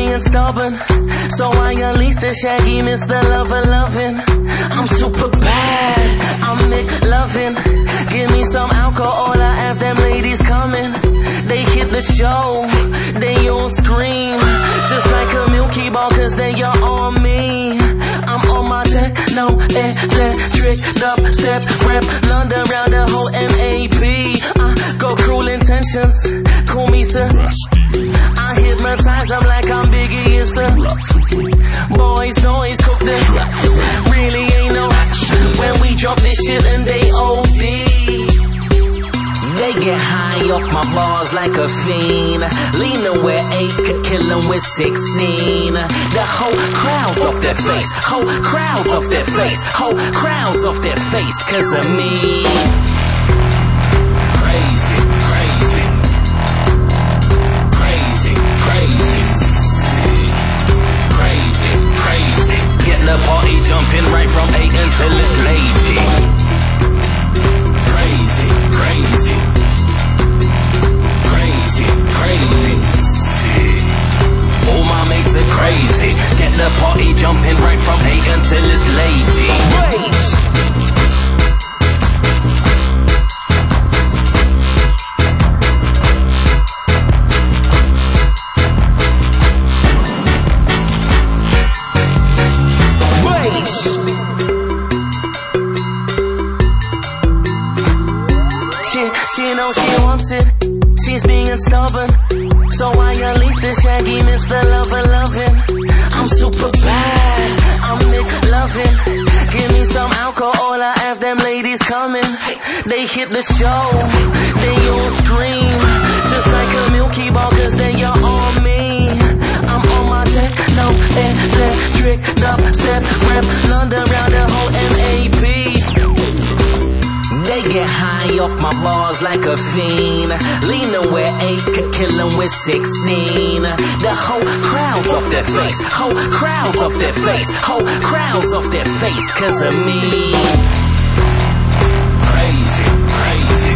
being stubborn, so I unleashed the Shaggy Mr. Lover lovin'. I'm super bad, I'm McLovin'. Give me some alcohol, I have them ladies coming. They hit the show, they all scream, just like a Milky Bar, cause they are on me. I'm on my techno, electric, dubstep, rap, London round the whole MAP. I go cruel intentions, call me sir. I hypnotize them like I'm Biggie, yes sir. Boys, noise, cook the really ain't no when we drop this shit and they OD. They get high off my bars like a fiend. Leaning where 8 could kill them with 16. The whole crowd's off their face. Whole crowd's off their face. Whole crowd's off their face cause of me. Crazy, crazy. Crazy, crazy. Crazy, crazy. Get the party jumping right from 8 until it's late. Crazy, crazy. Crazy, crazy. All my mates are crazy. Get the party jumping right from 8 until it's late. She knows she wants it. She's being stubborn, so I unleash the Shaggy Mr. Lover lovin'. I'm super bad, I'm McLovin'. Give me some alcohol, I have them ladies coming. They hit the show, they all scream, just like a Milky Bar, cause they are on me. I'm on my techno, electric, dubstep, rap, London round the whole MAP. They get high off my bars like a fiend. Leaning where 8 could kill them with 16. The whole crowd's off their face. Whole crowd's off their face. Whole crowd's off their face cause of me. Crazy, crazy.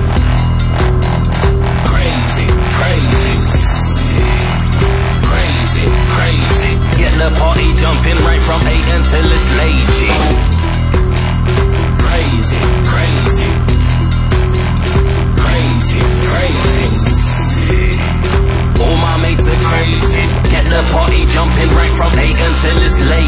Crazy, crazy. Crazy, crazy. Get the party jumping right from 8 until it's late. Crazy, crazy. Crazy, crazy. All my mates are crazy. Get the party jumping right from 8 until it's late.